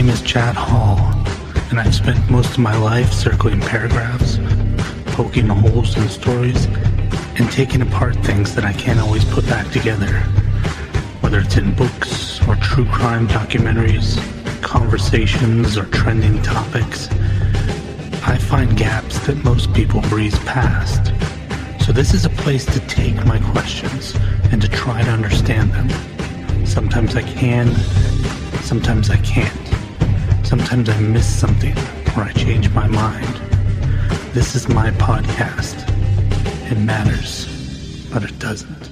name is Chad Hall, and I've spent most of my life circling paragraphs, poking holes in stories, and taking apart things that I can't always put back together. Whether it's in books or true crime documentaries, conversations or trending topics, I find gaps that most people breeze past. So this is a place to take my questions and to try to understand them. Sometimes I can, sometimes I can't. Sometimes I miss something or I change my mind. This is my podcast. It matters, but it doesn't.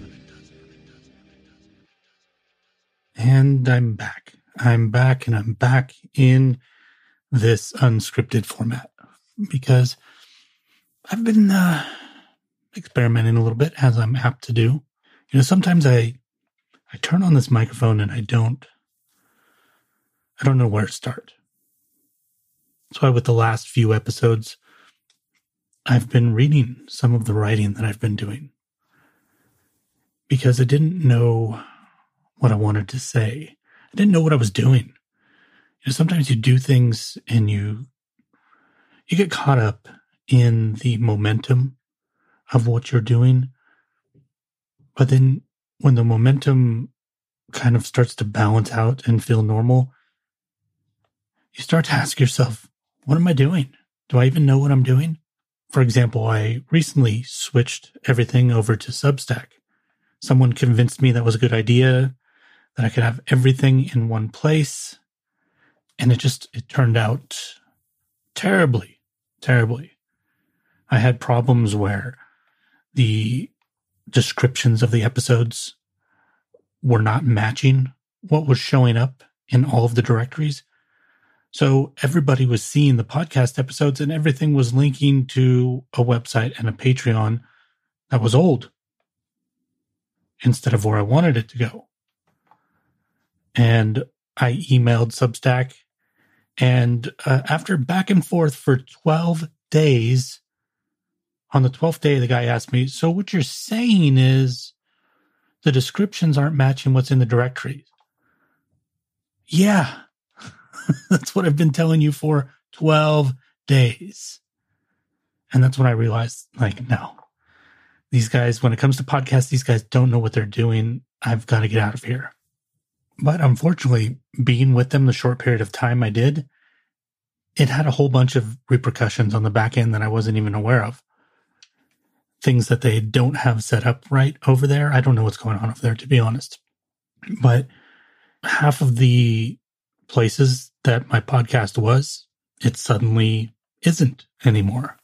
And I'm back. I'm back in this unscripted format because I've been experimenting a little bit, as I'm apt to do. You know, sometimes I turn on this microphone and I don't know where to start. That's why with the last few episodes, I've been reading some of the writing that I've been doing because I didn't know what I wanted to say. I didn't know what I was doing. You know, sometimes you do things and you get caught up in the momentum of what you're doing. But then when the momentum kind of starts to balance out and feel normal, you start to ask yourself, what am I doing? Do I even know what I'm doing? For example, I recently switched everything over to Substack. Someone convinced me that was a good idea, that I could have everything in one place. And it turned out terribly. I had problems where the descriptions of the episodes were not matching what was showing up in all of the directories. So everybody was seeing the podcast episodes and everything was linking to a website and a Patreon that was old instead of where I wanted it to go. And I emailed Substack, and after back and forth for 12 days, on the 12th day, the guy asked me, so what you're saying is the descriptions aren't matching what's in the directory? Yeah. That's what I've been telling you for 12 days. And that's when I realized, no, these guys, when it comes to podcasts, these guys don't know what they're doing. I've got to get out of here. But unfortunately, being with them the short period of time I did, it had a whole bunch of repercussions on the back end that I wasn't even aware of. Things that they don't have set up right over there. I don't know what's going on over there, to be honest. But half of the places that my podcast was, it suddenly isn't anymore.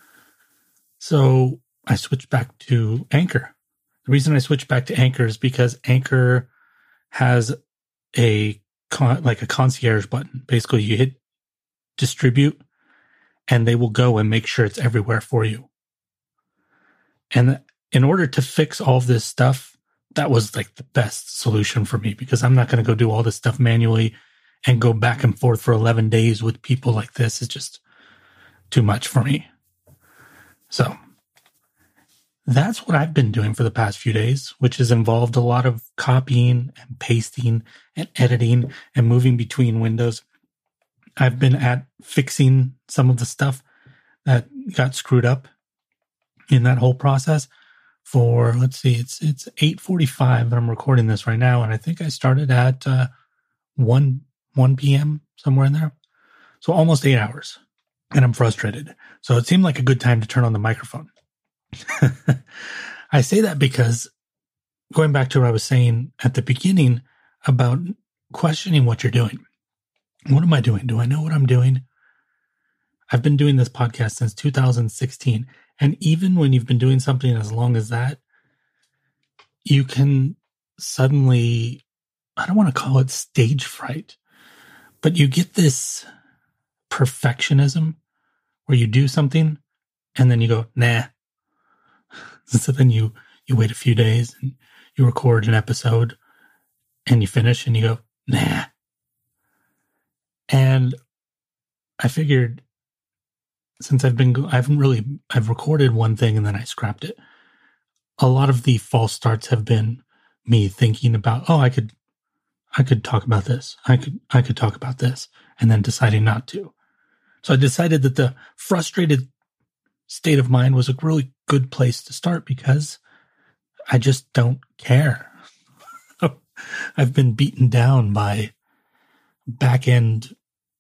So I switched back to Anchor. The reason I switched back to Anchor is because Anchor has a concierge button. Basically, you hit distribute and they will go and make sure it's everywhere for you. And in order to fix all of this stuff, that was the best solution for me because I'm not going to go do all this stuff manually and go back and forth for 11 days with people like this. It's just too much for me. So that's what I've been doing for the past few days, which has involved a lot of copying and pasting and editing and moving between windows. I've been at fixing some of the stuff that got screwed up in that whole process for, let's see, it's 8:45 and I'm recording this right now. And I think I started at 1 p.m., somewhere in there. So almost 8 hours. And I'm frustrated. So it seemed like a good time to turn on the microphone. I say that because going back to what I was saying at the beginning about questioning what you're doing. What am I doing? Do I know what I'm doing? I've been doing this podcast since 2016. And even when you've been doing something as long as that, you can suddenly, I don't want to call it stage fright, but you get this perfectionism where you do something and then you go, nah. So then you wait a few days and you record an episode and you finish and you go, nah. And I figured since I've recorded one thing and then I scrapped it. A lot of the false starts have been me thinking about, I could I could talk about this. I could talk about this, and then deciding not to. So I decided that the frustrated state of mind was a really good place to start because I just don't care. I've been beaten down by back-end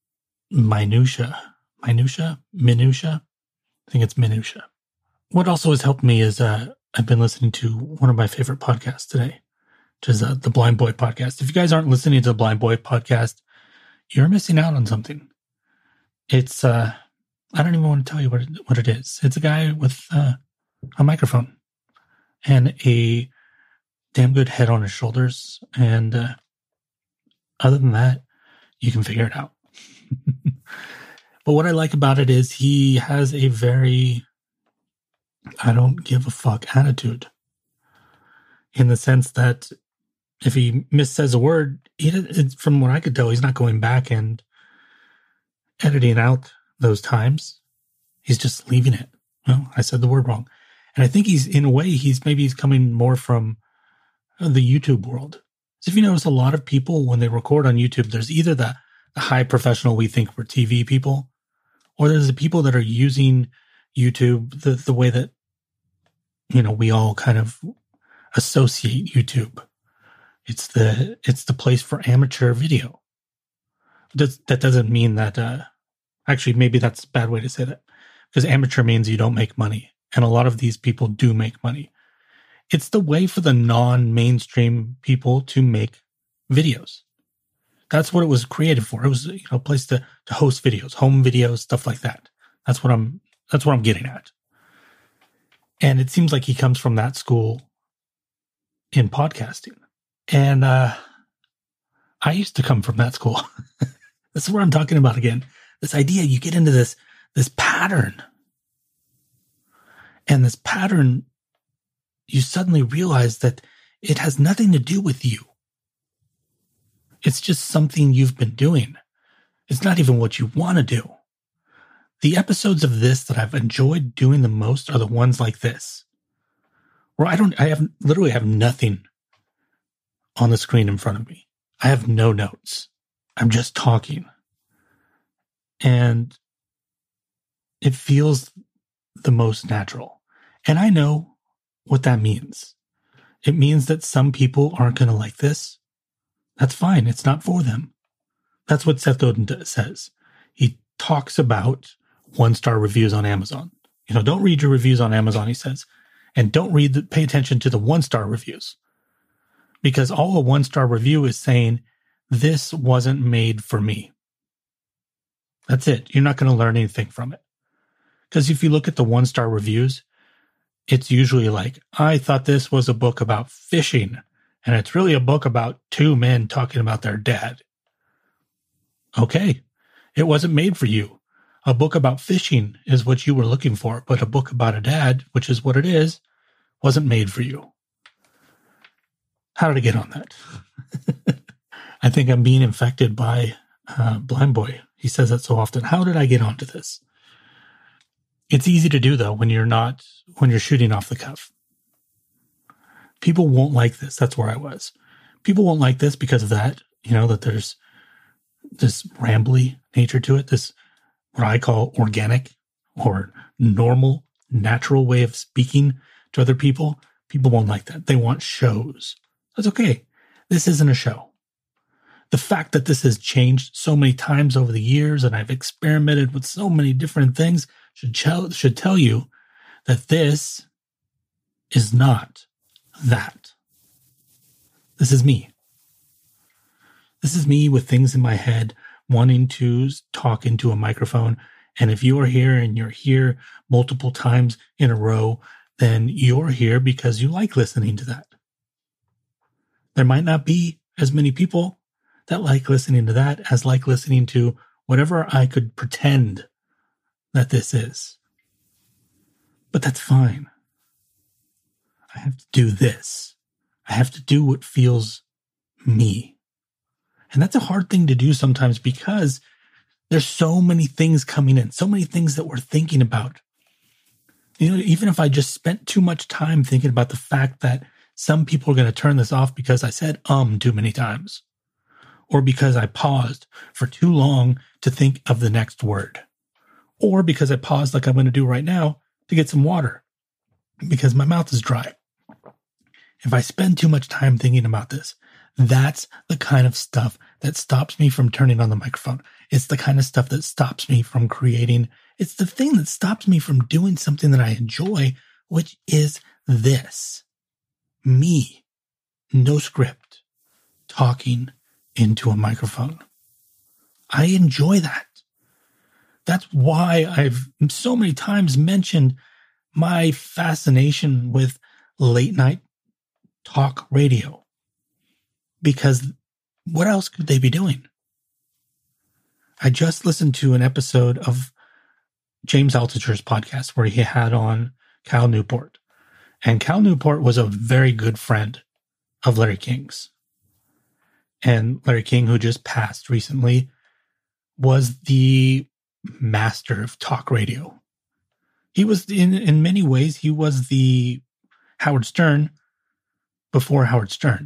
minutia. I think it's minutia. What also has helped me is I've been listening to one of my favorite podcasts today, which is the Blind Boy podcast. If you guys aren't listening to the Blind Boy podcast, you're missing out on something. It's I don't even want to tell you what it is. It's a guy with a microphone and a damn good head on his shoulders. And other than that, you can figure it out. But what I like about it is he has a very I don't give a fuck attitude, in the sense that if he missays a word, from what I could tell, he's not going back and editing out those times. He's just leaving it. Well, I said the word wrong. And I think he's, in a way, he's coming more from the YouTube world. So if you notice, a lot of people, when they record on YouTube, there's either the high professional we think we're TV people, or there's the people that are using YouTube the way that, we all kind of associate YouTube. It's the place for amateur video. That doesn't mean that, actually, maybe that's a bad way to say that, because amateur means you don't make money. And a lot of these people do make money. It's the way for the non-mainstream people to make videos. That's what it was created for. It was a place to host videos, home videos, stuff like that. That's what I'm getting at. And it seems like he comes from that school in podcasting. And I used to come from that school. This is what I'm talking about again. This idea, you get into this pattern. And this pattern, you suddenly realize that it has nothing to do with you. It's just something you've been doing. It's not even what you want to do. The episodes of this that I've enjoyed doing the most are the ones like this, where I literally have nothing on the screen in front of me. I have no notes. I'm just talking. And it feels the most natural. And I know what that means. It means that some people aren't going to like this. That's fine. It's not for them. That's what Seth Godin says. He talks about 1-star reviews on Amazon. Don't read your reviews on Amazon, he says. And don't pay attention to the 1-star reviews. Because all a 1-star review is saying, this wasn't made for me. That's it. You're not going to learn anything from it. Because if you look at the 1-star reviews, it's usually like, I thought this was a book about fishing, and it's really a book about 2 men talking about their dad. Okay, it wasn't made for you. A book about fishing is what you were looking for, but a book about a dad, which is what it is, wasn't made for you. How did I get on that? I think I'm being infected by Blind Boy. He says that so often. How did I get onto this? It's easy to do, though, when you're shooting off the cuff. People won't like this. That's where I was. People won't like this because of that, that there's this rambly nature to it, this what I call organic or normal, natural way of speaking to other people. People won't like that. They want shows. That's okay. This isn't a show. The fact that this has changed so many times over the years and I've experimented with so many different things should tell you that this is not that. This is me. This is me with things in my head, wanting to talk into a microphone. And if you are here and you're here multiple times in a row, then you're here because you like listening to that. There might not be as many people that like listening to that as like listening to whatever I could pretend that this is. But that's fine. I have to do this. I have to do what feels me. And that's a hard thing to do sometimes because there's so many things coming in, so many things that we're thinking about. Even if I just spent too much time thinking about the fact that some people are going to turn this off because I said too many times. or because I paused for too long to think of the next word, or because I paused like I'm going to do right now to get some water because my mouth is dry. If I spend too much time thinking about this, that's the kind of stuff that stops me from turning on the microphone. It's the kind of stuff that stops me from creating. It's the thing that stops me from doing something that I enjoy, which is this. Me, no script, talking into a microphone. I enjoy that. That's why I've so many times mentioned my fascination with late night talk radio. Because what else could they be doing? I just listened to an episode of James Altucher's podcast where he had on Cal Newport. And Cal Newport was a very good friend of Larry King's. And Larry King, who just passed recently, was the master of talk radio. He was, in many ways, he was the Howard Stern before Howard Stern.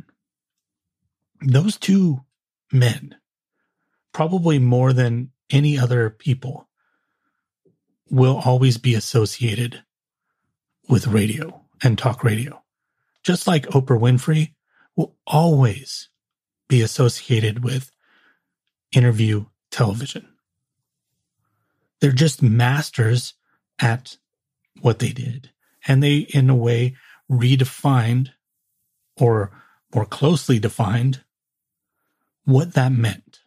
Those two men, probably more than any other people, will always be associated with radio and talk radio. Just like Oprah Winfrey will always be associated with interview television. They're just masters at what they did. And they, in a way, redefined or more closely defined what that meant.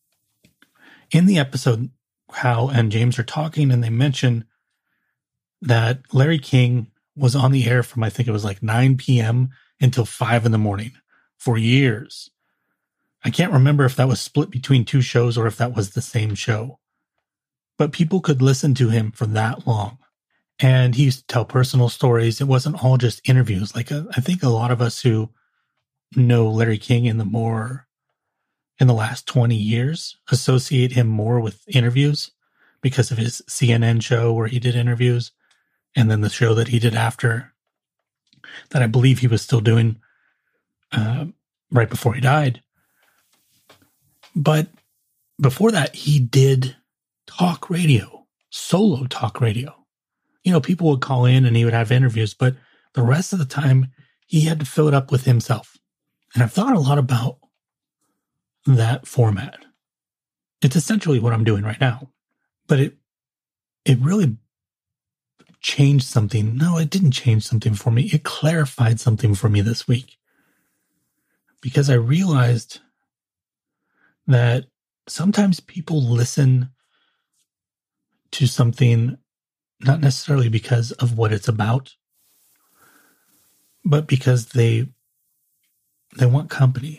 In the episode, Hal and James are talking and they mention that Larry King was on the air from, I think it was like 9 p.m. until 5 in the morning for years. I can't remember if that was split between two shows or if that was the same show. But people could listen to him for that long. And he used to tell personal stories. It wasn't all just interviews. Like I think a lot of us who know Larry King in the last 20 years associate him more with interviews because of his CNN show where he did interviews, and then the show that he did after that I believe he was still doing right before he died. But before that, he did talk radio, solo talk radio. You know, people would call in and he would have interviews, but the rest of the time he had to fill it up with himself. And I've thought a lot about that format. It's essentially what I'm doing right now, but it really changed something. No, it didn't change something for me. It clarified something for me this week because I realized that sometimes people listen to something not necessarily because of what it's about, but because they want company.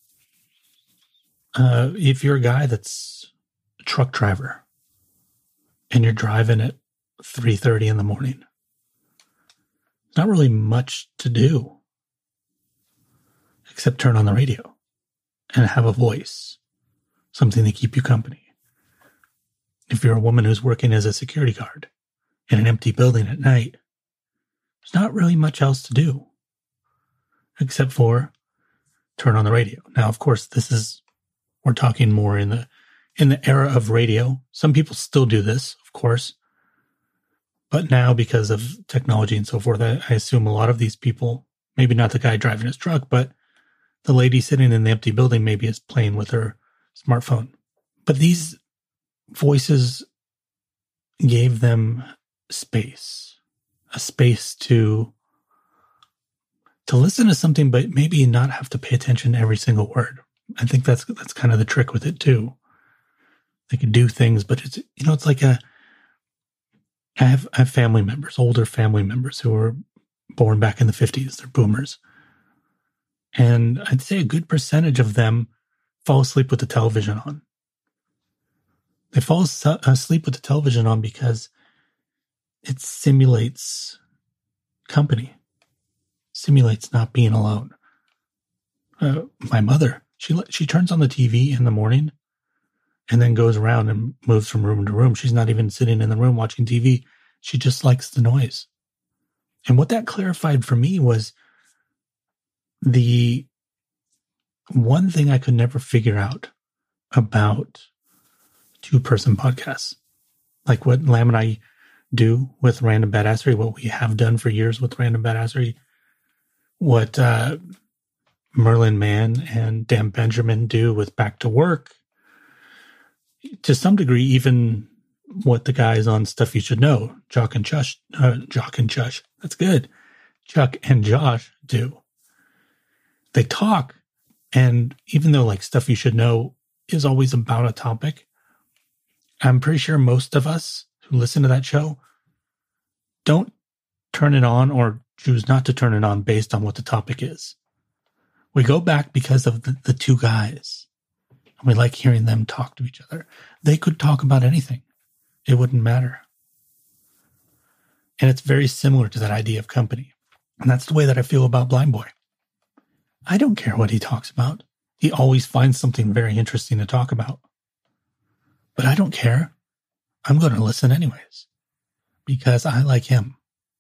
If you're a guy that's a truck driver and you're driving at 3:30 in the morning, there's not really much to do except turn on the radio and have a voice, something to keep you company. If you're a woman who's working as a security guard in an empty building at night, there's not really much else to do except for turn on the radio. Now, of course, we're talking more in the era of radio. Some people still do this, of course. But now, because of technology and so forth, I assume a lot of these people, maybe not the guy driving his truck, but the lady sitting in the empty building maybe is playing with her smartphone. But these voices gave them space, a space to listen to something, but maybe not have to pay attention to every single word. I think that's kind of the trick with it too. They can do things, but it's like I have family members, older family members who were born back in the 50s. They're boomers. And I'd say a good percentage of them fall asleep with the television on. They fall asleep with the television on because it simulates company, simulates not being alone. My mother, she turns on the TV in the morning and then goes around and moves from room to room. She's not even sitting in the room watching TV. She just likes the noise. And what that clarified for me was the one thing I could never figure out about two-person podcasts, like what Lamb and I do with Random Badassery, what we have done for years with Random Badassery, what Merlin Mann and Dan Benjamin do with Back to Work, to some degree, even what the guys on Stuff You Should Know, Jock and Josh, that's good, Chuck and Josh do. They talk, and even though like Stuff You Should Know is always about a topic, I'm pretty sure most of us who listen to that show don't turn it on or choose not to turn it on based on what the topic is. We go back because of the two guys, and we like hearing them talk to each other. They could talk about anything. It wouldn't matter. And it's very similar to that idea of company. And that's the way that I feel about Blind Boy. I don't care what he talks about. He always finds something very interesting to talk about. But I don't care. I'm going to listen anyways, because I like him.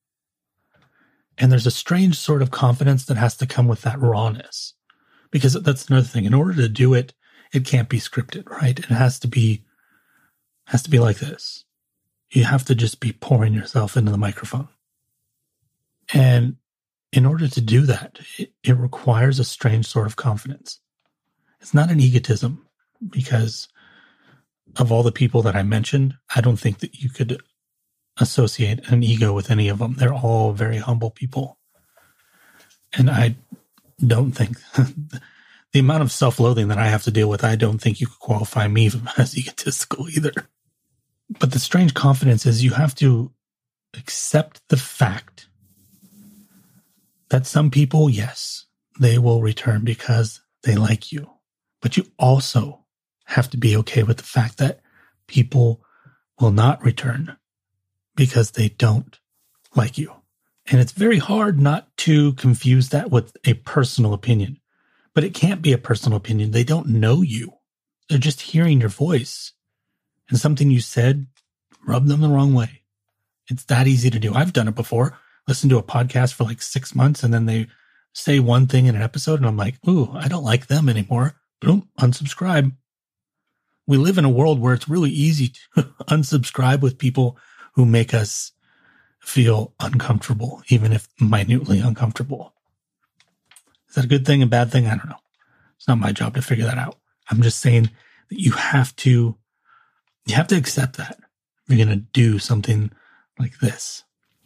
And there's a strange sort of confidence that has to come with that rawness, because that's another thing. In order to do it, it can't be scripted, right? It has to be like this. You have to just be pouring yourself into the microphone. And in order to do that, it requires a strange sort of confidence. It's not an egotism, because of all the people that I mentioned, I don't think that you could associate an ego with any of them. They're all very humble people. And I don't think the amount of self-loathing that I have to deal with, I don't think you could qualify me as egotistical either. But the strange confidence is you have to accept the fact that some people, yes, they will return because they like you. But you also have to be okay with the fact that people will not return because they don't like you. And it's very hard not to confuse that with a personal opinion. But it can't be a personal opinion. They don't know you. They're just hearing your voice. And something you said rubbed them the wrong way. It's that easy to do. I've done it before. Listen to a podcast for like 6 months, and then they say one thing in an episode, and I'm like, ooh, I don't like them anymore. Boom, unsubscribe. We live in a world where it's really easy to unsubscribe with people who make us feel uncomfortable, even if minutely uncomfortable. Is that a good thing, a bad thing? I don't know. It's not my job to figure that out. I'm just saying that you have to accept that if you're going to do something like this.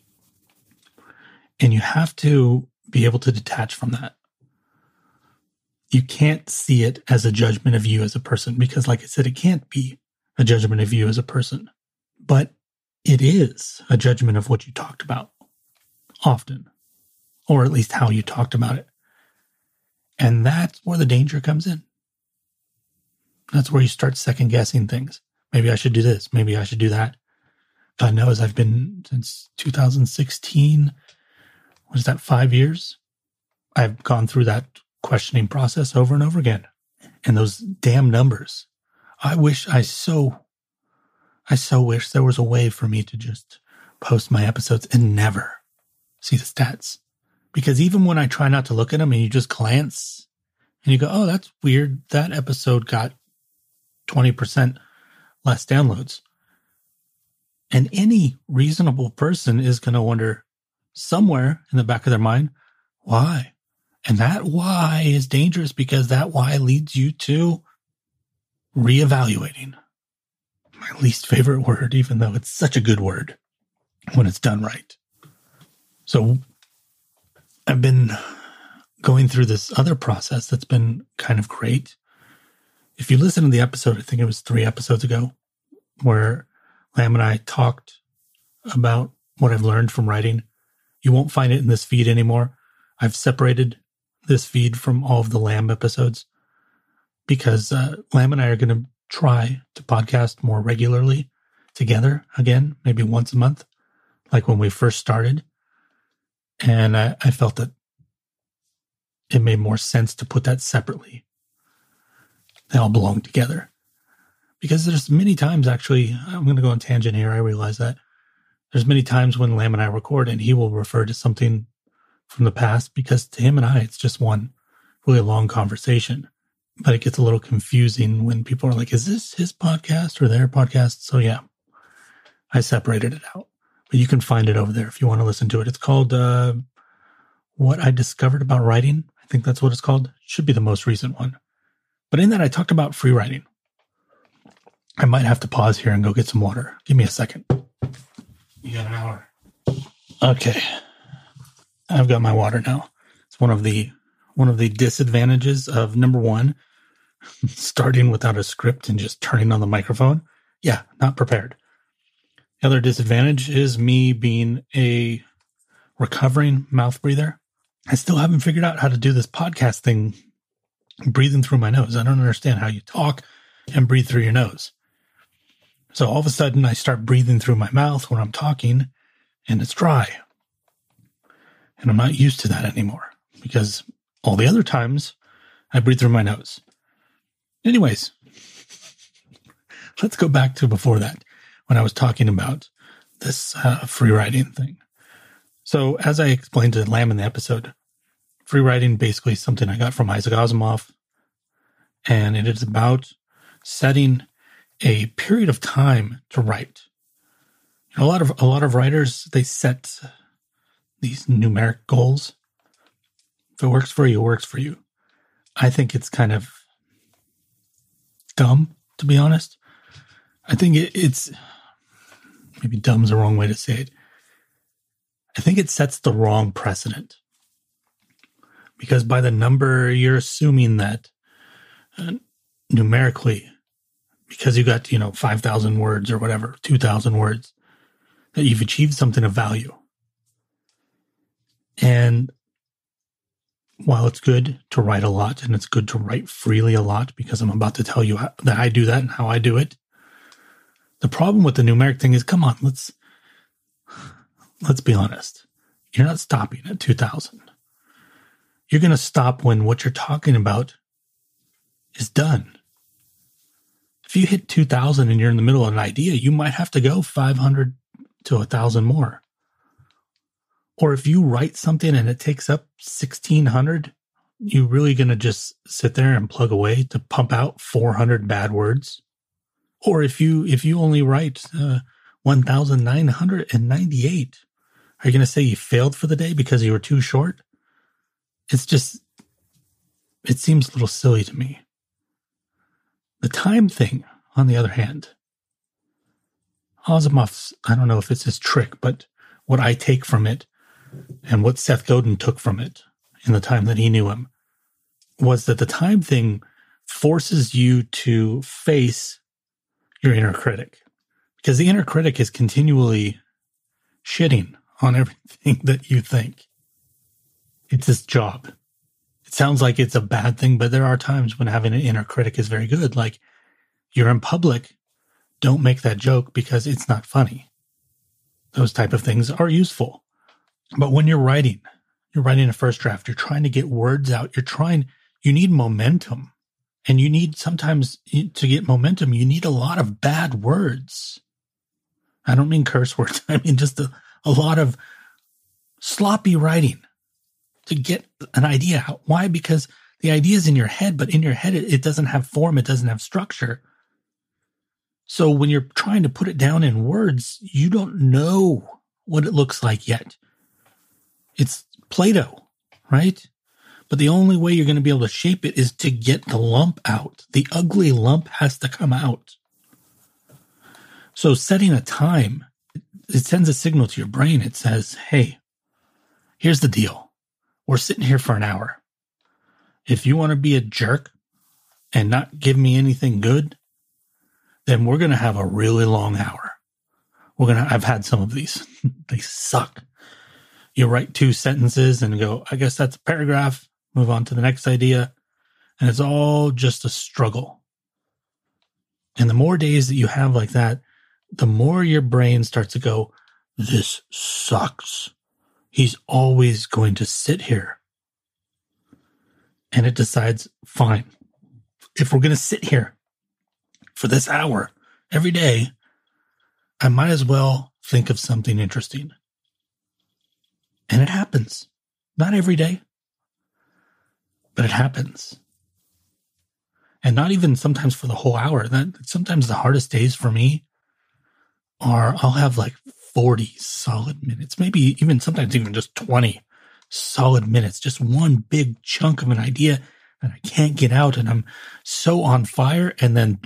And you have to be able to detach from that. You can't see it as a judgment of you as a person, because like I said, it can't be a judgment of you as a person, but it is a judgment of what you talked about often, or at least how you talked about it. And that's where the danger comes in. That's where you start second guessing things. Maybe I should do this. Maybe I should do that. God knows I've been since 2016. What is that, 5 years? I've gone through that questioning process over and over again. And those damn numbers. I so wish there was a way for me to just post my episodes and never see the stats. Because even when I try not to look at them and you just glance and you go, oh, that's weird. That episode got 20% less downloads. And any reasonable person is going to wonder somewhere in the back of their mind, why? And that why is dangerous, because that why leads you to reevaluating. My least favorite word, even though it's such a good word when it's done right. So I've been going through this other process that's been kind of great. If you listen to the episode, I think it was 3 episodes ago, where Lamb and I talked about what I've learned from writing. You won't find it in this feed anymore. I've separated this feed from all of the Lamb episodes because Lamb and I are going to try to podcast more regularly together again, maybe once a month, like when we first started. And I felt that it made more sense to put that separately. They all belong together. Because there's many times, actually, I'm going to go on tangent here, I realize that. There's many times when Lamb and I record and he will refer to something from the past, because to him and I, it's just one. really long conversation. But it gets a little confusing when people are like, is this his podcast or their podcast? So yeah, I separated it out. But you can find it over there if you want to listen to it. It's called What I Discovered About Writing. I think that's what it's called. It should be the most recent one. But in that, I talked about free writing. I might have to pause here and go get some water. Give me a second. You got an hour. Okay. I've got my water now. It's one of the disadvantages of, number one, starting without a script and just turning on the microphone. Yeah, not prepared. The other disadvantage is me being a recovering mouth breather. I still haven't figured out how to do this podcast thing, breathing through my nose. I don't understand how you talk and breathe through your nose. So all of a sudden I start breathing through my mouth when I'm talking and it's dry. And I'm not used to that anymore because all the other times I breathe through my nose. Anyways, let's go back to before that when I was talking about this free writing thing. So as I explained to Lamb in the episode, free writing basically is something I got from Isaac Asimov, and it is about setting a period of time to write. You know, a lot of writers, they set these numeric goals. If it works for you, it works for you. I think it's kind of dumb, to be honest. I think it's maybe dumb's the wrong way to say it. I think it sets the wrong precedent because by the number, you're assuming that numerically, because you got, 5,000 words or whatever, 2,000 words, that you've achieved something of value. And while it's good to write a lot and it's good to write freely a lot, because I'm about to tell you that I do that and how I do it, the problem with the numeric thing is, come on, let's be honest. You're not stopping at 2,000. You're going to stop when what you're talking about is done. If you hit 2,000 and you're in the middle of an idea, you might have to go 500 to 1,000 more. Or if you write something and it takes up 1,600, you really going to just sit there and plug away to pump out 400 bad words? Or if you only write 1,998, are you going to say you failed for the day because you were too short? It seems a little silly to me. The time thing, on the other hand, Asimov's, I don't know if it's his trick, but what I take from it and what Seth Godin took from it in the time that he knew him was that the time thing forces you to face your inner critic, because the inner critic is continually shitting on everything that you think. It's his job. It sounds like it's a bad thing, but there are times when having an inner critic is very good. Like, you're in public, don't make that joke because it's not funny. Those type of things are useful. But when you're writing a first draft, you're trying to get words out. You need momentum. And you need, sometimes to get momentum, you need a lot of bad words. I don't mean curse words. I mean just a lot of sloppy writing to get an idea out. Why? Because the idea is in your head, but in your head, it doesn't have form. It doesn't have structure. So when you're trying to put it down in words, you don't know what it looks like yet. It's Play-Doh, right? But the only way you're going to be able to shape it is to get the lump out. The ugly lump has to come out. So setting a time, it sends a signal to your brain. It says, hey, here's the deal. We're sitting here for an hour. If you want to be a jerk and not give me anything good, then we're going to have a really long hour. I've had some of these. They suck. You write 2 sentences and go, I guess that's a paragraph. Move on to the next idea. And it's all just a struggle. And the more days that you have like that, the more your brain starts to go, this sucks. He's always going to sit here. And it decides, fine, if we're going to sit here for this hour every day, I might as well think of something interesting. And it happens. Not every day. But it happens. And not even sometimes for the whole hour. Sometimes the hardest days for me are I'll have like 40 solid minutes, maybe even sometimes even just 20 solid minutes, just one big chunk of an idea that I can't get out, and I'm so on fire, and then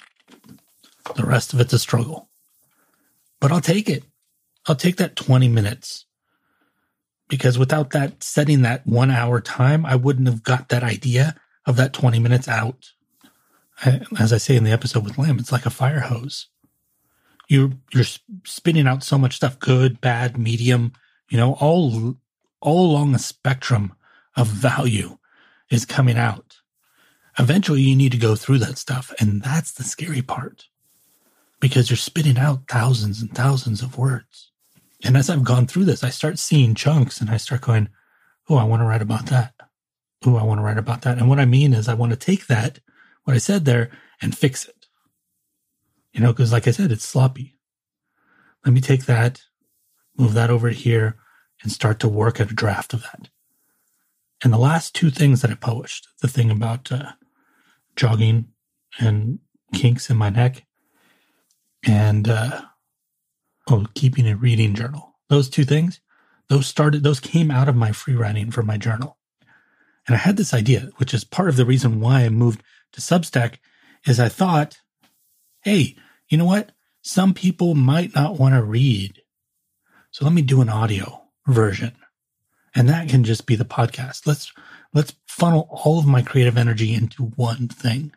the rest of it's a struggle. But I'll take it. I'll take that 20 minutes, because without that, setting that 1 hour time, I wouldn't have got that idea of that 20 minutes out. As I say in the episode with Lamb, it's like a fire hose. You're spitting out so much stuff, good, bad, medium, all along a spectrum of value is coming out. Eventually, you need to go through that stuff, and that's the scary part, because you're spitting out thousands and thousands of words. And as I've gone through this, I start seeing chunks, and I start going, oh, I want to write about that. Oh, I want to write about that. And what I mean is I want to take that, what I said there, and fix it. Because like I said, it's sloppy. Let me take that, move that over here, and start to work at a draft of that. And the last two things that I published, the thing about jogging and kinks in my neck, and keeping a reading journal. Those two things, those came out of my free writing for my journal. And I had this idea, which is part of the reason why I moved to Substack, is I thought, hey, you know what? Some people might not want to read. So let me do an audio version. And that can just be the podcast. Let's funnel all of my creative energy into one thing.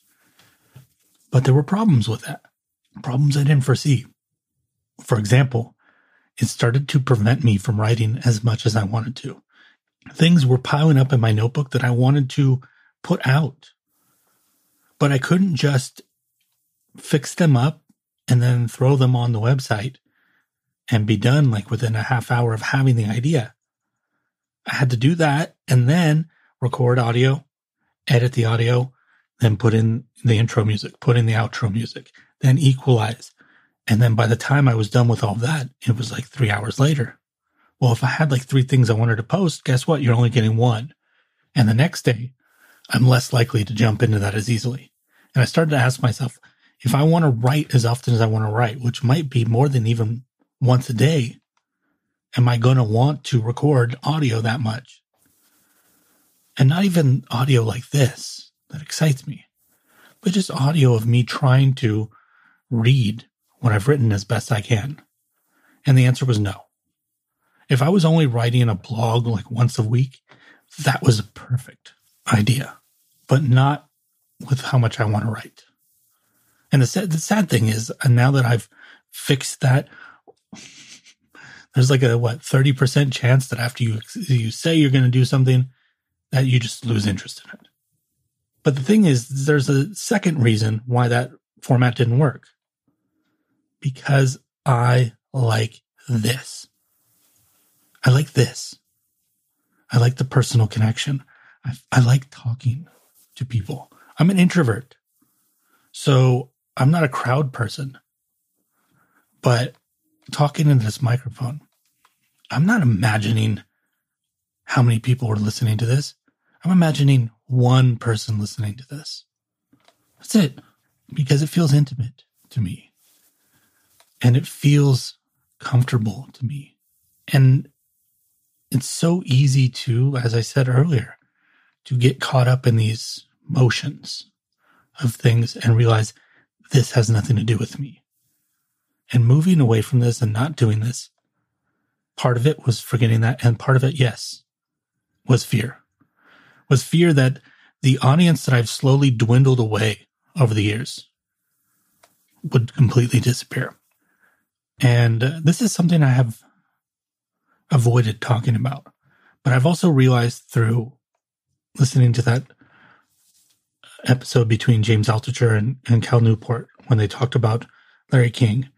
But there were problems with that. Problems I didn't foresee. For example, it started to prevent me from writing as much as I wanted to. Things were piling up in my notebook that I wanted to put out. But I couldn't just fix them up and then throw them on the website and be done like within a half hour of having the idea. I had to do that and then record audio, edit the audio, then put in the intro music, put in the outro music, then equalize. And then by the time I was done with all that, it was like 3 hours later. Well, if I had like 3 things I wanted to post, guess what? You're only getting one. And the next day, I'm less likely to jump into that as easily. And I started to ask myself, if I want to write as often as I want to write, which might be more than even once a day, am I going to want to record audio that much? And not even audio like this that excites me, but just audio of me trying to read what I've written as best I can. And the answer was no. If I was only writing a blog like once a week, that was a perfect idea, but not with how much I want to write. And the sad thing is, now that I've fixed that, there's like a 30% chance that after you say you're going to do something, that you just lose interest in it. But the thing is, there's a second reason why that format didn't work. Because I like this. I like this. I like the personal connection. I like talking to people. I'm an introvert. So I'm not a crowd person. But talking into this microphone, I'm not imagining how many people are listening to this. I'm imagining one person listening to this. That's it. Because it feels intimate to me. And it feels comfortable to me. And it's so easy to, as I said earlier, to get caught up in these motions of things and realize this has nothing to do with me. And moving away from this and not doing this, part of it was forgetting that. And part of it, yes, was fear. Was fear that the audience that I've slowly dwindled away over the years would completely disappear. And this is something I have avoided talking about. But I've also realized through listening to that episode between James Altucher and Cal Newport when they talked about Larry King,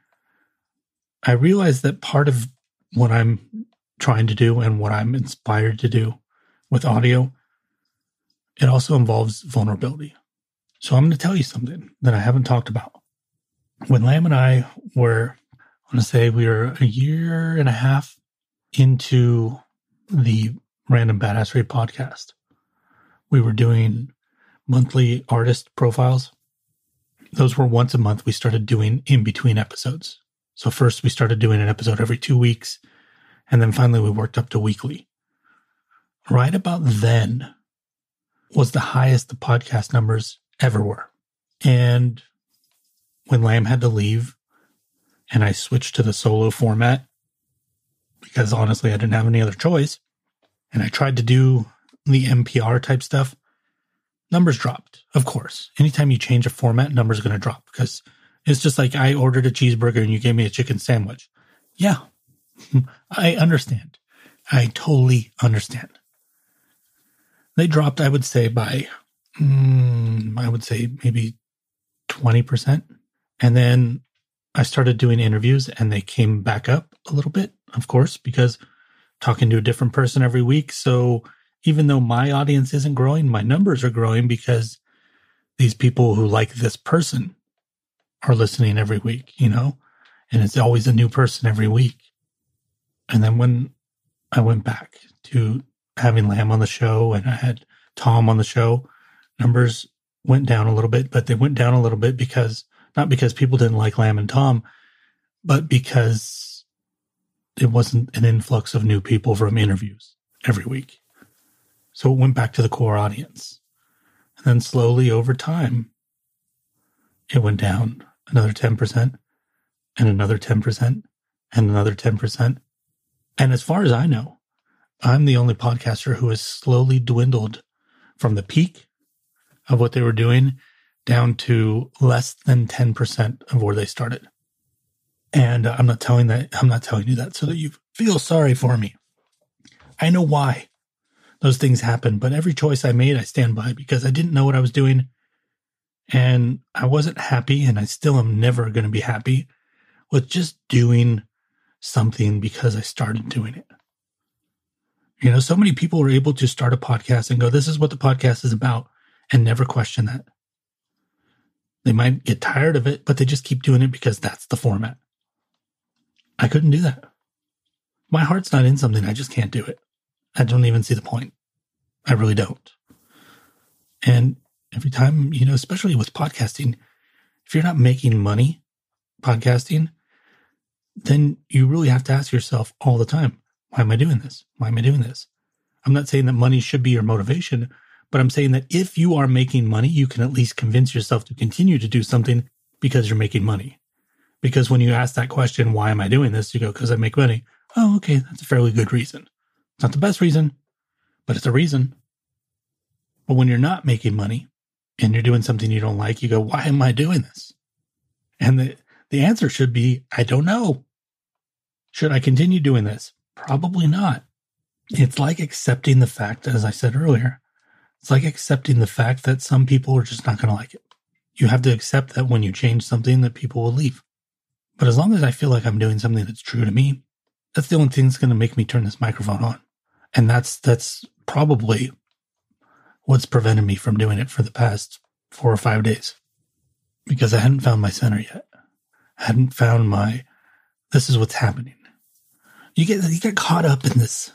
I realized that part of what I'm trying to do and what I'm inspired to do with audio, it also involves vulnerability. So I'm going to tell you something that I haven't talked about. When Lamb and I were, I want to say we were a year and a half into the Random Badassery podcast, we were doing monthly artist profiles. Those were once a month. We started doing in between episodes. So first we started doing an episode every 2 weeks, and then finally we worked up to weekly. Right about then was the highest the podcast numbers ever were. And when Lamb had to leave and I switched to the solo format, because honestly I didn't have any other choice, and I tried to do the NPR type stuff, numbers dropped, of course. Anytime you change a format, numbers are going to drop, because it's just like I ordered a cheeseburger and you gave me a chicken sandwich. Yeah, I understand. I totally understand. They dropped, I would say, by, maybe 20%. And then I started doing interviews and they came back up a little bit, of course, because talking to a different person every week. So even though my audience isn't growing, my numbers are growing because these people who like this person are listening every week, and it's always a new person every week. And then when I went back to having Lamb on the show and I had Tom on the show, numbers went down a little bit, but they went down a little bit not because people didn't like Lamb and Tom, but because it wasn't an influx of new people from interviews every week. So it went back to the core audience. And then slowly over time, it went down another 10% and another 10% and another 10%. And as far as I know, I'm the only podcaster who has slowly dwindled from the peak of what they were doing down to less than 10% of where they started. And I'm not telling you that so that you feel sorry for me. I know why those things happen, but every choice I made, I stand by, because I didn't know what I was doing and I wasn't happy, and I still am never going to be happy with just doing something because I started doing it. So many people are able to start a podcast and go, this is what the podcast is about, and never question that. They might get tired of it, but they just keep doing it because that's the format. I couldn't do that. My heart's not in something. I just can't do it. I don't even see the point. I really don't. And every time, especially with podcasting, if you're not making money podcasting, then you really have to ask yourself all the time, why am I doing this? Why am I doing this? I'm not saying that money should be your motivation, but I'm saying that if you are making money, you can at least convince yourself to continue to do something because you're making money. Because when you ask that question, why am I doing this? You go, because I make money. Oh, okay, that's a fairly good reason. It's not the best reason, but it's a reason. But when you're not making money and you're doing something you don't like, you go, why am I doing this? And the answer should be, I don't know. Should I continue doing this? Probably not. It's like accepting the fact, as I said earlier, it's like accepting the fact that some people are just not going to like it. You have to accept that when you change something that people will leave. But as long as I feel like I'm doing something that's true to me, that's the only thing that's going to make me turn this microphone on. And that's probably what's prevented me from doing it for the past 4 or 5 days. Because I hadn't found my center yet. I hadn't found this is what's happening. You get caught up in this.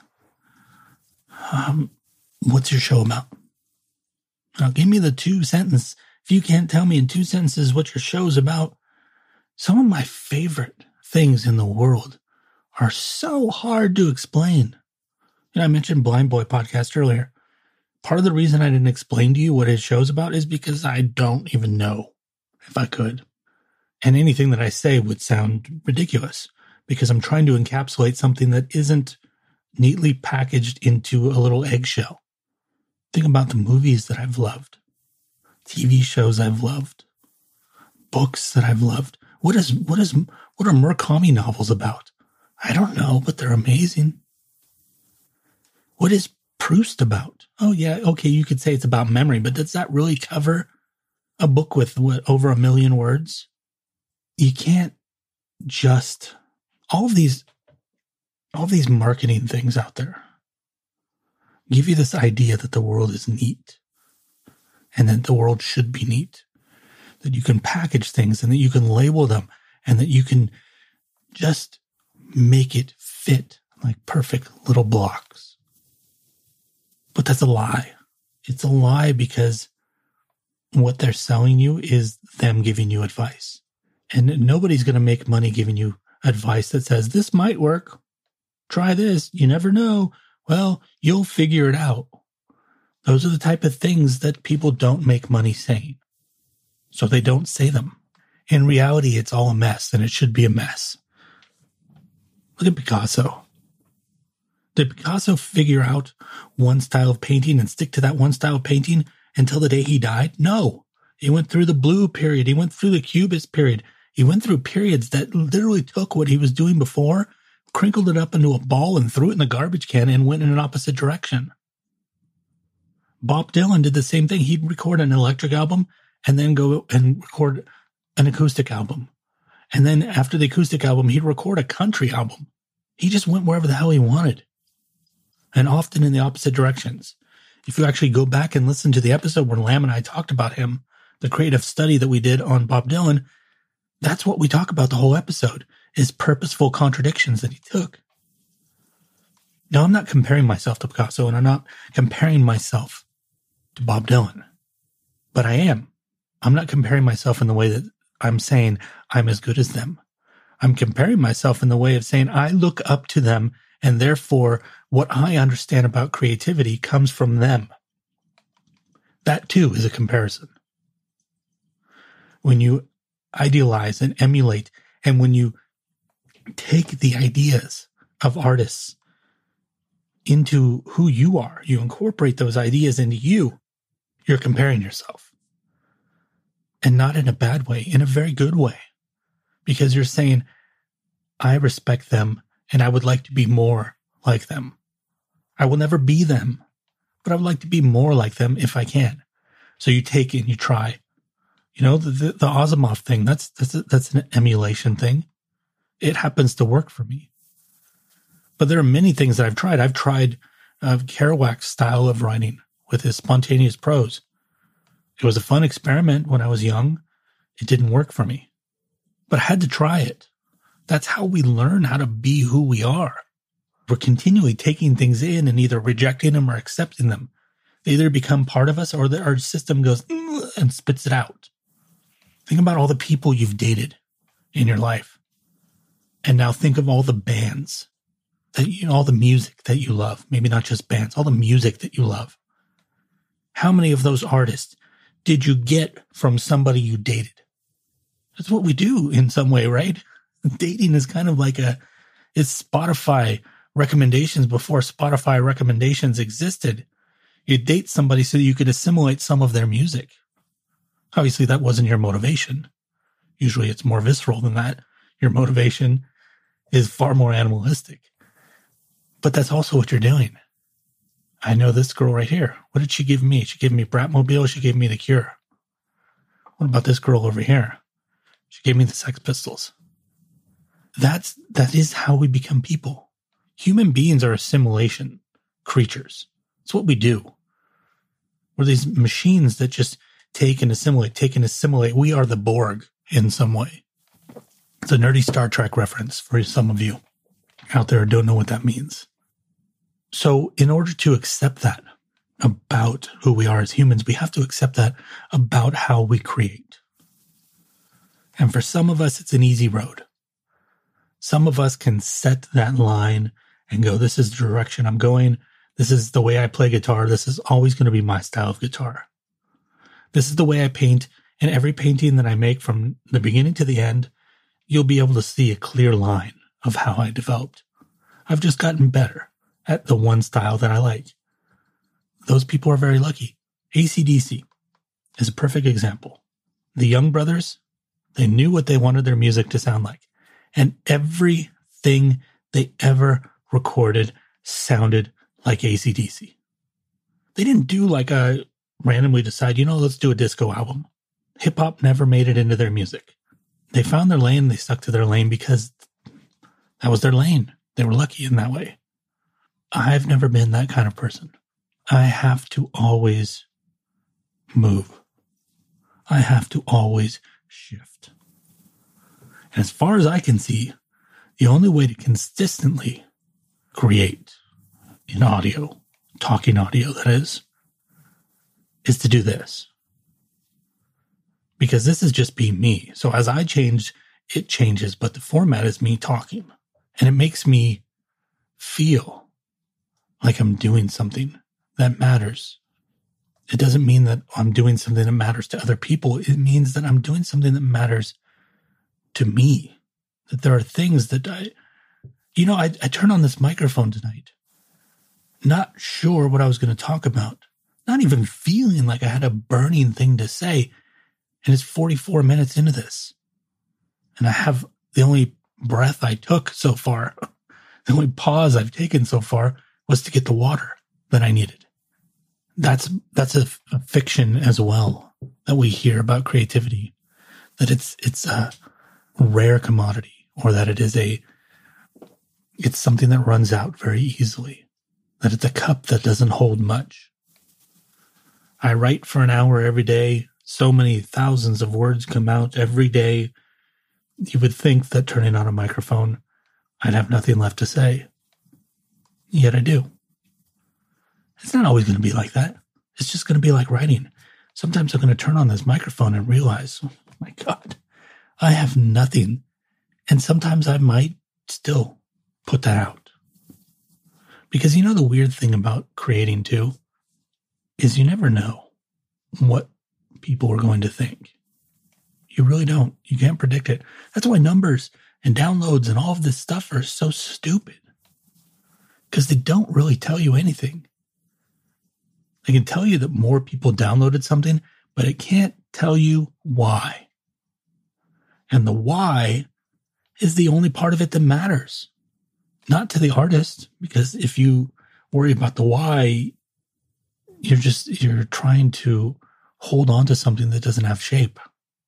What's your show about? Now, give me the 2 sentence. If you can't tell me in 2 sentences what your show's about, some of my favorite things in the world are so hard to explain. I mentioned Blind Boy podcast earlier. Part of the reason I didn't explain to you what his show's about is because I don't even know if I could. And anything that I say would sound ridiculous because I'm trying to encapsulate something that isn't neatly packaged into a little eggshell. Think about the movies that I've loved, TV shows I've loved, books that I've loved. What are Murakami novels about? I don't know, but they're amazing. What is Proust about? Oh yeah, okay, you could say it's about memory, but does that really cover a book with over 1 million words? You can't just all of these marketing things out there give you this idea that the world is neat and that the world should be neat, that you can package things and that you can label them and that you can just make it fit like perfect little blocks. But that's a lie. It's a lie because what they're selling you is them giving you advice. And nobody's going to make money giving you advice that says, this might work. Try this. You never know. Well, you'll figure it out. Those are the type of things that people don't make money saying. So they don't say them. In reality, it's all a mess, and it should be a mess. Look at Picasso. Did Picasso figure out one style of painting and stick to that one style of painting until the day he died? No. He went through the blue period. He went through the Cubist period. He went through periods that literally took what he was doing before, crinkled it up into a ball and threw it in the garbage can and went in an opposite direction. Bob Dylan did the same thing. He'd record an electric album and then go and record an acoustic album. And then after the acoustic album, he'd record a country album. He just went wherever the hell he wanted. And often in the opposite directions. If you actually go back and listen to the episode where Lamb and I talked about him, the creative study that we did on Bob Dylan, that's what we talk about the whole episode, is purposeful contradictions that he took. Now, I'm not comparing myself to Picasso, and I'm not comparing myself to Bob Dylan. But I am. I'm not comparing myself in the way that I'm saying I'm as good as them. I'm comparing myself in the way of saying I look up to them, and therefore what I understand about creativity comes from them. That too is a comparison. When you idealize and emulate, and when you take the ideas of artists into who you are, you incorporate those ideas into you, you're comparing yourself. And not in a bad way, in a very good way. Because you're saying, I respect them and I would like to be more like them. I will never be them, but I would like to be more like them if I can. So you take it and you try. You know, the Asimov thing, that's an emulation thing. It happens to work for me. But there are many things that I've tried. I've tried Kerouac's style of writing with his spontaneous prose. It was a fun experiment when I was young. It didn't work for me, but I had to try it. That's how we learn how to be who we are. We're continually taking things in and either rejecting them or accepting them. They either become part of us or our system goes and spits it out. Think about all the people you've dated in your life. And now think of all the bands, all the music that you love. Maybe not just bands, all the music that you love. How many of those artists did you get from somebody you dated? That's what we do in some way, right? Dating is kind of like it's Spotify recommendations before Spotify recommendations existed. You date somebody so that you could assimilate some of their music. Obviously, that wasn't your motivation. Usually it's more visceral than that. Your motivation is far more animalistic. But that's also what you're doing. I know this girl right here. What did she give me? She gave me Bratmobile. She gave me The Cure. What about this girl over here? She gave me the Sex Pistols. That is how we become people. Human beings are assimilation creatures. It's what we do. We're these machines that just take and assimilate. We are the Borg in some way. It's a nerdy Star Trek reference for some of you out there who don't know what that means. So in order to accept that about who we are as humans, we have to accept that about how we create. And for some of us, it's an easy road. Some of us can set that line and go, this is the direction I'm going. This is the way I play guitar. This is always going to be my style of guitar. This is the way I paint. And every painting that I make from the beginning to the end, you'll be able to see a clear line of how I developed. I've just gotten better at the one style that I like. Those people are very lucky. AC/DC is a perfect example. The Young Brothers, they knew what they wanted their music to sound like. And everything they ever recorded sounded like AC/DC. They didn't do like randomly decide, let's do a disco album. Hip hop never made it into their music. They found their lane. They stuck to their lane because that was their lane. They were lucky in that way. I've never been that kind of person. I have to always move. I have to always shift. And as far as I can see, the only way to consistently create in audio, talking audio that is is to do this. Because this is just being me. So as I change, it changes, but the format is me talking. And it makes me feel like I'm doing something that matters. It doesn't mean that I'm doing something that matters to other people. It means that I'm doing something that matters to me. That there are things that I turned on this microphone tonight, not sure what I was going to talk about, not even feeling like I had a burning thing to say. And it's 44 minutes into this. And I have the only breath I took so far, the only pause I've taken so far was to get the water that I needed. That's a fiction as well that we hear about creativity, that it's a rare commodity, or that it's something that runs out very easily, that it's a cup that doesn't hold much. I write for an hour every day. So many thousands of words come out every day. You would think that turning on a microphone, I'd have nothing left to say. Yet I do. It's not always going to be like that. It's just going to be like writing. Sometimes I'm going to turn on this microphone and realize, oh my God, I have nothing. And sometimes I might still put that out. Because the weird thing about creating too is you never know what people are going to think. You really don't. You can't predict it. That's why numbers and downloads and all of this stuff are so stupid. Because they don't really tell you anything. They can tell you that more people downloaded something, but it can't tell you why. And the why is the only part of it that matters. Not to the artist, because if you worry about the why, you're trying to hold on to something that doesn't have shape.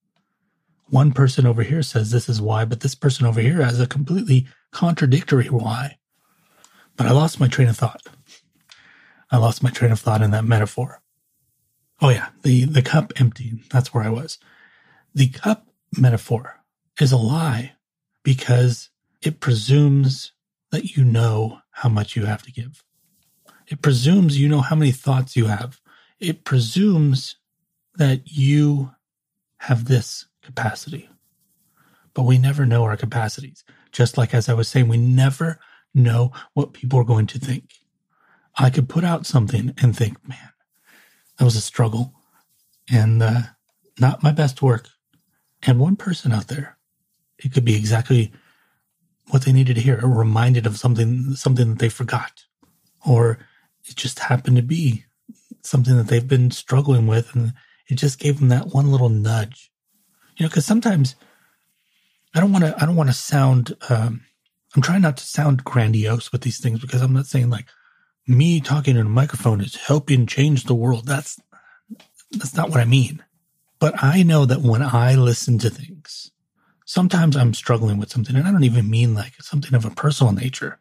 One person over here says this is why, but this person over here has a completely contradictory why. But I lost my train of thought. I lost my train of thought in that metaphor. Oh yeah, the cup emptying. That's where I was. The cup metaphor is a lie because it presumes that you know how much you have to give. It presumes you know how many thoughts you have. It presumes that you have this capacity. But we never know our capacities. Just like as I was saying, we never know what people are going to think. I could put out something and think, man, that was a struggle and not my best work. And one person out there, it could be exactly what they needed to hear, or reminded of something that they forgot, or it just happened to be something that they've been struggling with, and it just gave them that one little nudge. Because sometimes I don't want to sound. I'm trying not to sound grandiose with these things, because I'm not saying like me talking in a microphone is helping change the world. That's not what I mean. But I know that when I listen to things, sometimes I'm struggling with something, and I don't even mean like something of a personal nature.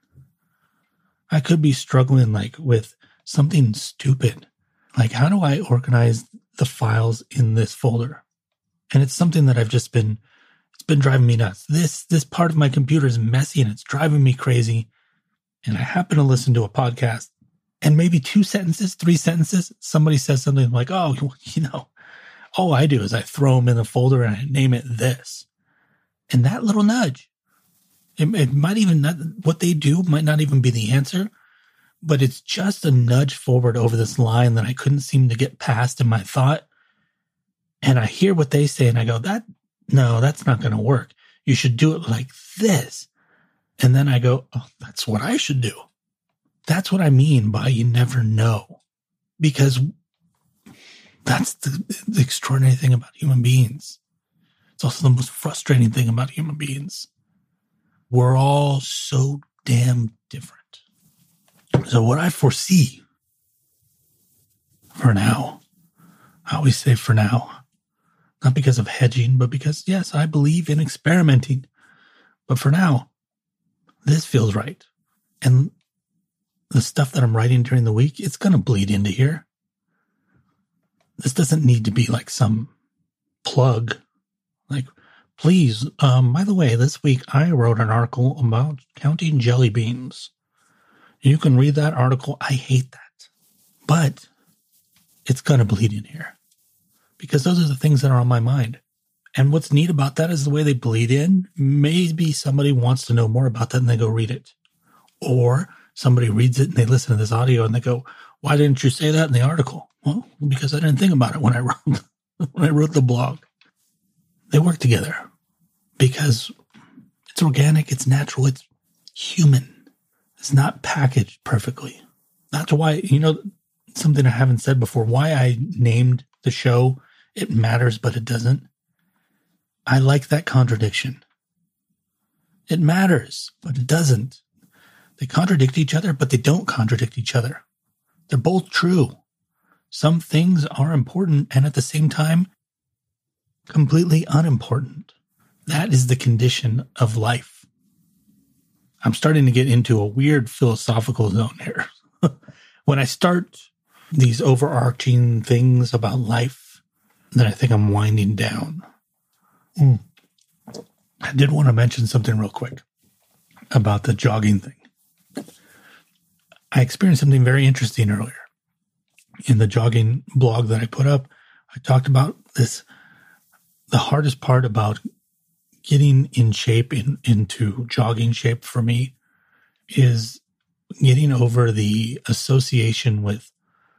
I could be struggling like with something stupid. Like, how do I organize the files in this folder? And it's something that it's been driving me nuts. This part of my computer is messy and it's driving me crazy. And I happen to listen to a podcast, and maybe 2 sentences, 3 sentences, somebody says something like, oh, all I do is I throw them in the folder and I name it this. And that little nudge, it might even not, what they do might not even be the answer, but it's just a nudge forward over this line that I couldn't seem to get past in my thought. And I hear what they say and I go, that's not going to work. You should do it like this. And then I go, oh, that's what I should do. That's what I mean by you never know. Because that's the extraordinary thing about human beings. It's also the most frustrating thing about human beings. We're all so damn different. So what I foresee for now, I always say for now, not because of hedging, but because, yes, I believe in experimenting. But for now, this feels right. And the stuff that I'm writing during the week, it's going to bleed into here. This doesn't need to be like some plug. Like, please, by the way, this week I wrote an article about counting jelly beans. You can read that article. I hate that. But it's going to bleed in here because those are the things that are on my mind. And what's neat about that is the way they bleed in. Maybe somebody wants to know more about that and they go read it. Or somebody reads it and they listen to this audio and they go, why didn't you say that in the article? Well, because I didn't think about it when I wrote the blog. They work together because it's organic, it's natural, it's human. It's not packaged perfectly. That's why, something I haven't said before, why I named the show It Matters, But It Doesn't. I like that contradiction. It matters, but it doesn't. They contradict each other, but they don't contradict each other. They're both true. Some things are important and at the same time, completely unimportant. That is the condition of life. I'm starting to get into a weird philosophical zone here. When I start these overarching things about life, then I think I'm winding down. I did want to mention something real quick about the jogging thing. I experienced something very interesting earlier. In the jogging blog that I put up, I talked about this. The hardest part about getting in shape, into jogging shape for me, is getting over the association with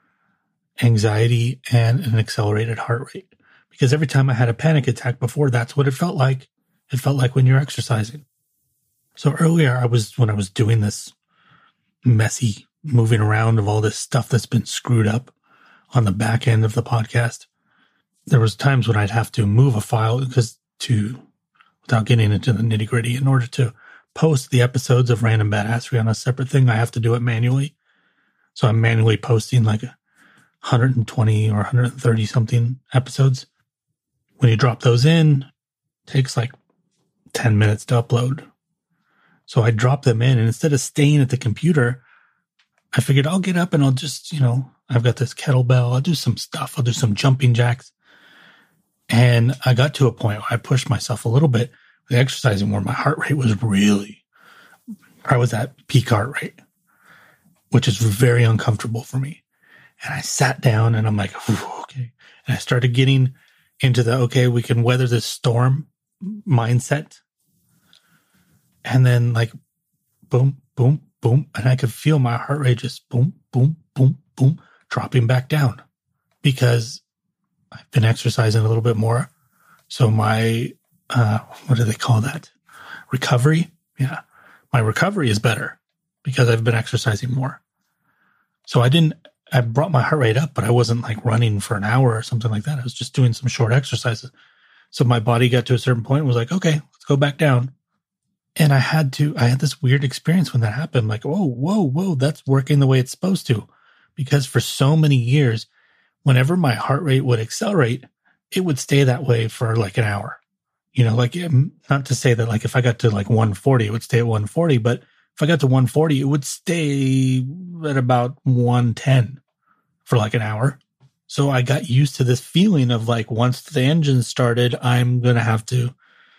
anxiety and an accelerated heart rate. Because every time I had a panic attack before, that's what it felt like. It felt like when you're exercising. So earlier, when I was doing this messy moving around of all this stuff that's been screwed up on the back end of the podcast, there was times when I'd have to move a file without getting into the nitty gritty, in order to post the episodes of Random Badassery on a separate thing. I have to do it manually. So I'm manually posting like 120 or 130 something episodes. When you drop those in, it takes like 10 minutes to upload. So I drop them in, and instead of staying at the computer, I figured I'll get up and I'll just, I've got this kettlebell. I'll do some stuff. I'll do some jumping jacks. And I got to a point where I pushed myself a little bit with exercising where my heart rate was I was at peak heart rate, which is very uncomfortable for me. And I sat down and I'm like, okay. And I started getting into we can weather this storm mindset. And then like, boom, boom, boom. And I could feel my heart rate just boom, boom, boom, boom, dropping back down because I've been exercising a little bit more. So my, what do they call that? Recovery? Yeah. My recovery is better because I've been exercising more. So I brought my heart rate up, but I wasn't like running for an hour or something like that. I was just doing some short exercises. So my body got to a certain point and was like, okay, let's go back down. And I had this weird experience when that happened. Like, whoa, that's working the way it's supposed to. Because for so many years, whenever my heart rate would accelerate, it would stay that way for like an hour. Not to say that like if I got to like 140, it would stay at 140, but if I got to 140, it would stay at about 110 for like an hour. So I got used to this feeling of like, once the engine started, I'm going to have to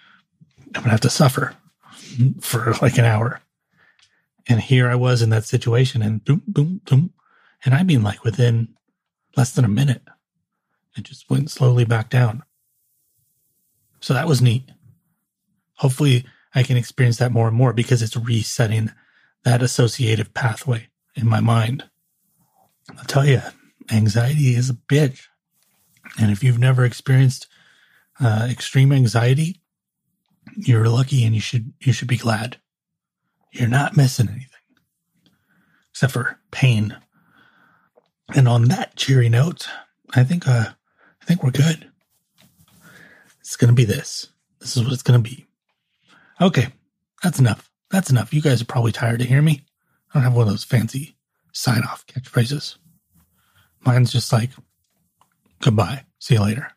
suffer for like an hour. And here I was in that situation, and boom, boom, boom. And I mean like within less than a minute, it just went slowly back down. So that was neat. Hopefully I can experience that more and more because it's resetting that associative pathway in my mind. I'll tell you, anxiety is a bitch. And if you've never experienced extreme anxiety, you're lucky, and you should be glad. You're not missing anything except for pain. And on that cheery note, I think we're good. It's going to be this. This is what it's going to be. Okay, that's enough. That's enough. You guys are probably tired of hearing me. I don't have one of those fancy sign-off catchphrases. Mine's just like, goodbye. See you later.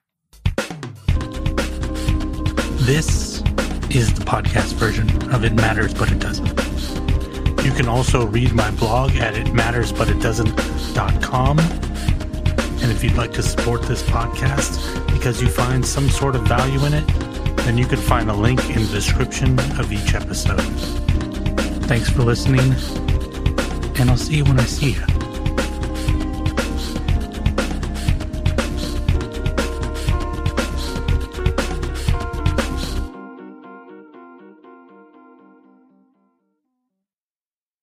This is the podcast version of It Matters, But It Doesn't. You can also read my blog at itmattersbutitdoesn't.com. And if you'd like to support this podcast because you find some sort of value in it, then you can find a link in the description of each episode. Thanks for listening, and I'll see you when I see you.